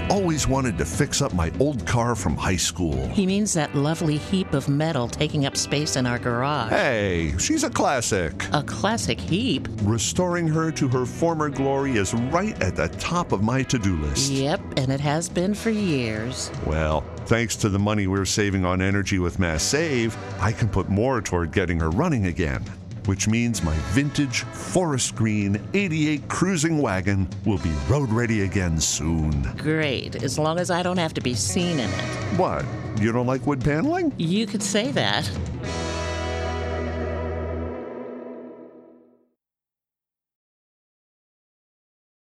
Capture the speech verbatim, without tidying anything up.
always wanted to fix up my old car from high school. He means that lovely heap of metal taking up space in our garage. Hey, she's a classic. A classic heap? Restoring her to her former glory is right at the top of my to-do list. Yep, and it has been for years. Well, thanks to the money we're saving on energy with Mass Save, I can put more toward getting her running again, which means my vintage forest green eighty-eight cruising wagon will be road ready again soon. Great, as long as I don't have to be seen in it. What? You don't like wood paneling? You could say that.